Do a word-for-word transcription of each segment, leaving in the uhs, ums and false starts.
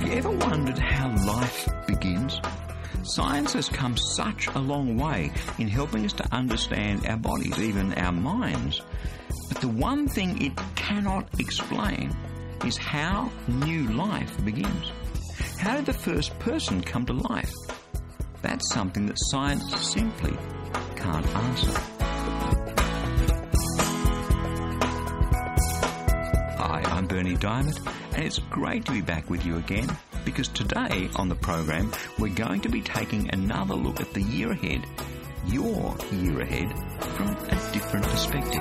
you ever wondered how life begins? Science has come such a long way in helping us to understand our bodies, even our minds. But the one thing it cannot explain is how new life begins. How did the first person come to life? That's something that science simply can't answer. Hi, I'm Bernie Diamond, and it's great to be back with you again, because today on the program we're going to be taking another look at the year ahead, your year ahead, from a different perspective.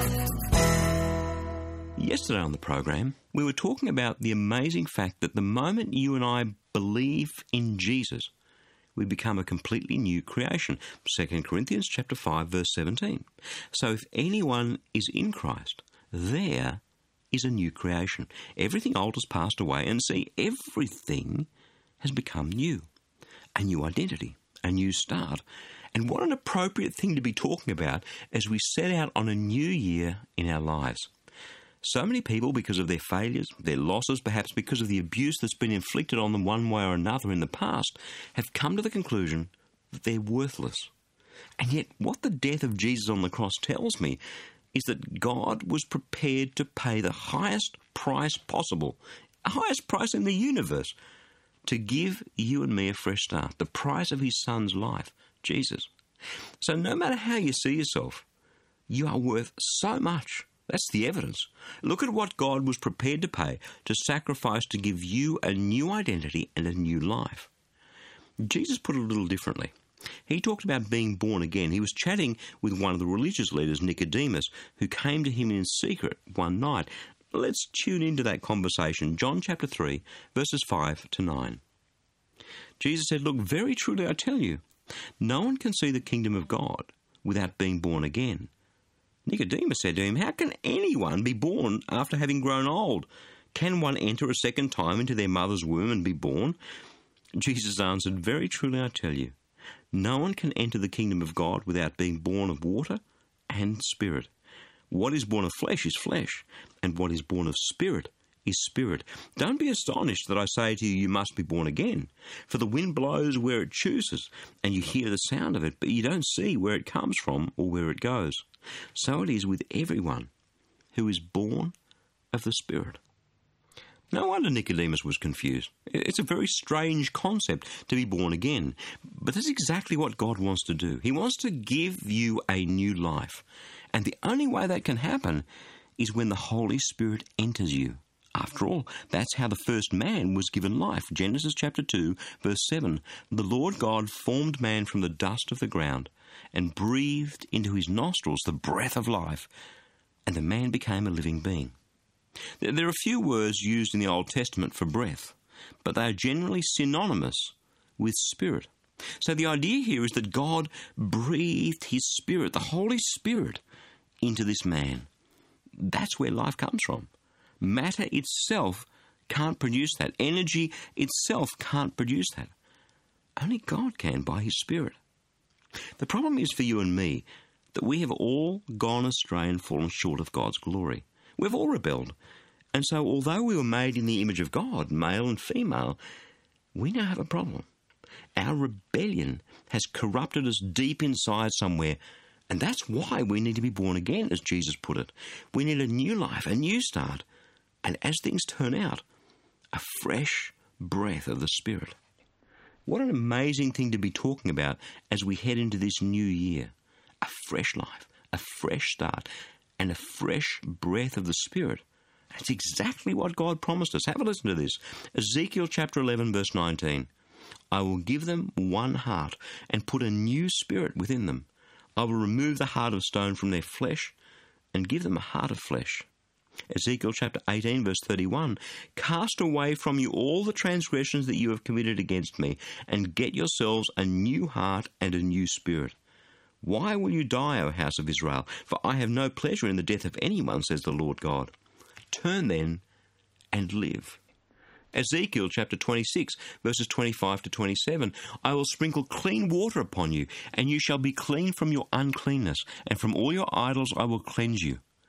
Yesterday on the program, we were talking about the amazing fact that the moment you and I believe in Jesus, we become a completely new creation. Second Corinthians chapter five, verse seventeen. So if anyone is in Christ, there is a new creation. Everything old has passed away, and see, everything has become new. A new identity, a new start. And what an appropriate thing to be talking about as we set out on a new year in our lives. So many people, because of their failures, their losses, perhaps because of the abuse that's been inflicted on them one way or another in the past, have come to the conclusion that they're worthless. And yet, what the death of Jesus on the cross tells me is that God was prepared to pay the highest price possible, the highest price in the universe, to give you and me a fresh start, the price of his son's life, Jesus. So no matter how you see yourself, you are worth so much. That's the evidence. Look at what God was prepared to pay, to sacrifice to give you a new identity and a new life. Jesus put it a little differently. He talked about being born again. He was chatting with one of the religious leaders, Nicodemus, who came to him in secret one night. Let's tune into that conversation. John chapter three, verses five to nine. Jesus said, "Look, very truly I tell you, no one can see the kingdom of God without being born again." Nicodemus said to him, "How can anyone be born after having grown old? Can one enter a second time into their mother's womb and be born?" Jesus answered, "Very truly I tell you, no one can enter the kingdom of God without being born of water and spirit. What is born of flesh is flesh, and what is born of spirit is spirit. Don't be astonished that I say to you, you must be born again. For the wind blows where it chooses, and you hear the sound of it, but you don't see where it comes from or where it goes. So it is with everyone who is born of the Spirit." No wonder Nicodemus was confused. It's a very strange concept to be born again. But that's exactly what God wants to do. He wants to give you a new life. And the only way that can happen is when the Holy Spirit enters you. After all, that's how the first man was given life. Genesis chapter two, verse seven. "The Lord God formed man from the dust of the ground and breathed into his nostrils the breath of life, and the man became a living being." There are few words used in the Old Testament for breath, but they are generally synonymous with spirit. So the idea here is that God breathed his Spirit, the Holy Spirit, into this man. That's where life comes from. Matter itself can't produce that. Energy itself can't produce that. Only God can by his Spirit. The problem is for you and me that we have all gone astray and fallen short of God's glory. We've all rebelled. And so although we were made in the image of God, male and female, we now have a problem. Our rebellion has corrupted us deep inside somewhere, and that's why we need to be born again, as Jesus put it. We need a new life, a new start, and as things turn out, a fresh breath of the Spirit. What an amazing thing to be talking about as we head into this new year. A fresh life, a fresh start, and a fresh breath of the Spirit. That's exactly what God promised us. Have a listen to this. Ezekiel chapter eleven, verse nineteen. "I will give them one heart and put a new spirit within them. I will remove the heart of stone from their flesh and give them a heart of flesh." Ezekiel chapter eighteen, verse thirty-one. "Cast away from you all the transgressions that you have committed against me, and get yourselves a new heart and a new spirit. Why will you die, O house of Israel? For I have no pleasure in the death of anyone, says the Lord God. Turn then and live." Ezekiel chapter twenty-six, verses twenty-five to twenty-seven. "I will sprinkle clean water upon you, and you shall be clean from your uncleanness, and from all your idols I will cleanse you.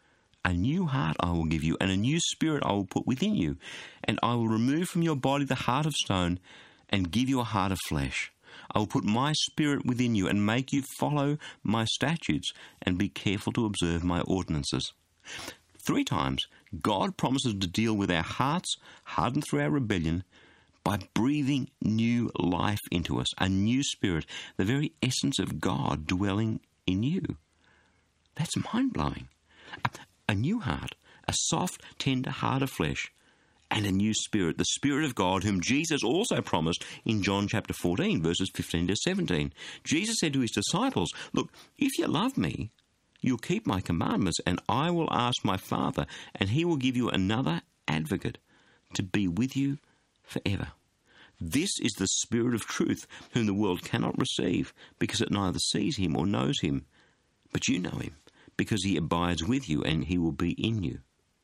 A new heart I will give you, and a new spirit I will put within you. And I will remove from your body the heart of stone and give you a heart of flesh. I will put my spirit within you and make you follow my statutes and be careful to observe my ordinances. Three times, God promises to deal with our hearts, hardened through our rebellion, by breathing new life into us, a new spirit, the very essence of God dwelling in you. That's mind-blowing. A, a new heart, a soft, tender heart of flesh, and a new spirit, the Spirit of God, whom Jesus also promised in John chapter fourteen, verses fifteen to seventeen. Jesus said to his disciples, look, if you love me, you'll keep my commandments, and I will ask my Father, and he will give you another advocate to be with you forever. This is the Spirit of truth, whom the world cannot receive, because it neither sees him or knows him. But you know him, because he abides with you, and he will be in you.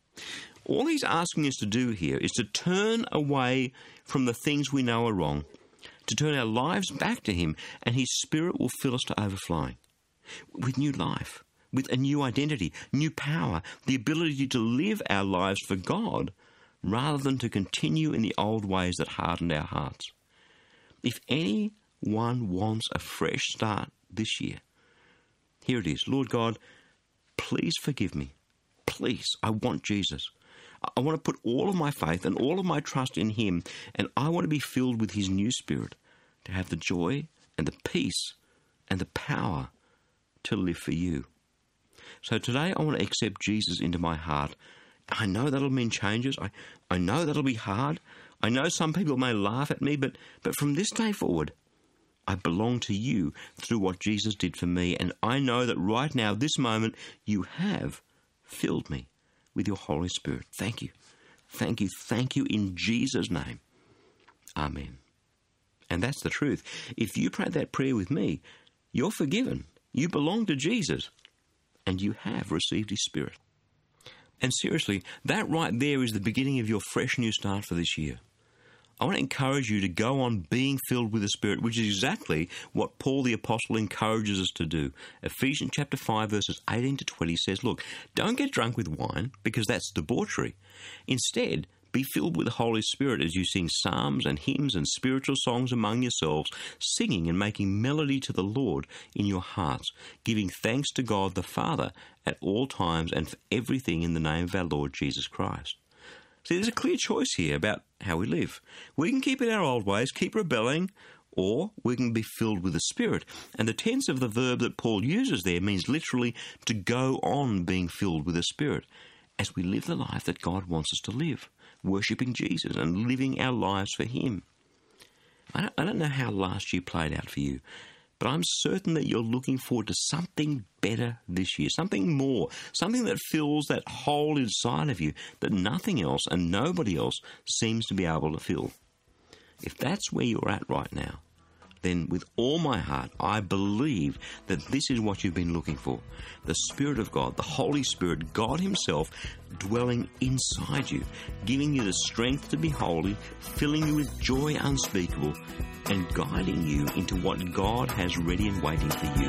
All he's asking us to do here is to turn away from the things we know are wrong, to turn our lives back to him, and his Spirit will fill us to overflowing with new life, with a new identity, new power, the ability to live our lives for God rather than to continue in the old ways that hardened our hearts. If anyone wants a fresh start this year, here it is. Lord God, please forgive me. Please, I want Jesus. I want to put all of my faith and all of my trust in him, and I want to be filled with his new Spirit, to have the joy and the peace and the power to live for you. So today I want to accept Jesus into my heart. I know that'll mean changes. I, I know that'll be hard. I know some people may laugh at me, but, but from this day forward, I belong to you through what Jesus did for me, and I know that right now, this moment, you have filled me with your Holy Spirit. Thank you. Thank you. Thank you in Jesus' name. Amen. And that's the truth. If you prayed that prayer with me, you're forgiven. You belong to Jesus, and you have received his Spirit. And seriously, that right there is the beginning of your fresh new start for this year. I want to encourage you to go on being filled with the Spirit, which is exactly what Paul the Apostle encourages us to do. Ephesians chapter five, verses eighteen to twenty says, look, don't get drunk with wine, because that's debauchery. Instead, be filled with the Holy Spirit as you sing psalms and hymns and spiritual songs among yourselves, singing and making melody to the Lord in your hearts, giving thanks to God the Father at all times and for everything in the name of our Lord Jesus Christ. See, there's a clear choice here about how we live. We can keep in our old ways, keep rebelling, or we can be filled with the Spirit. And the tense of the verb that Paul uses there means literally to go on being filled with the Spirit as we live the life that God wants us to live, worshipping Jesus and living our lives for him. I don't, I don't know how last year played out for you, but I'm certain that you're looking forward to something better this year, something more, something that fills that hole inside of you that nothing else and nobody else seems to be able to fill. If that's where you're at right now, then with all my heart, I believe that this is what you've been looking for. The Spirit of God, the Holy Spirit, God himself dwelling inside you, giving you the strength to be holy, filling you with joy unspeakable, and guiding you into what God has ready and waiting for you.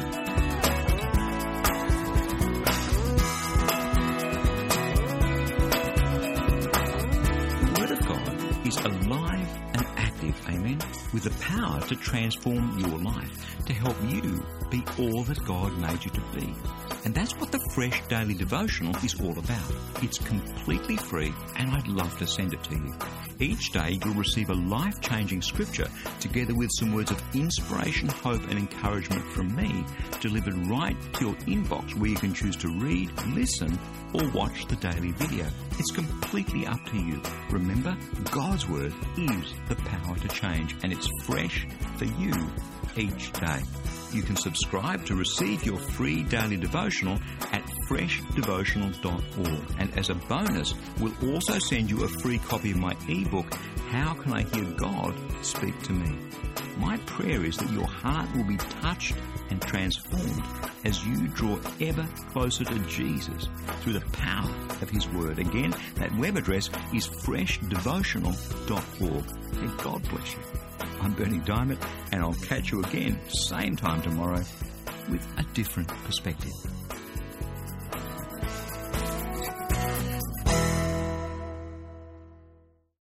The Word of God is alive and active, amen, with the power to transform your life, to help you be all that God made you to be. And that's what the Fresh Daily Devotional is all about. It's completely free, and I'd love to send it to you. Each day you'll receive a life-changing scripture together with some words of inspiration, hope and encouragement from me, delivered right to your inbox, where you can choose to read, listen or watch the daily video. It's completely up to you. Remember, God's Word is the power to change, and it's fresh for you each day. You can subscribe to receive your free daily devotional at fresh devotional dot org. And as a bonus, we'll also send you a free copy of my ebook, How Can I Hear God Speak to Me? My prayer is that your heart will be touched and transformed as you draw ever closer to Jesus through the power of his Word. Again, that web address is fresh devotional dot org. And God bless you. I'm Bernie Diamond, and I'll catch you again, same time tomorrow, with a different perspective.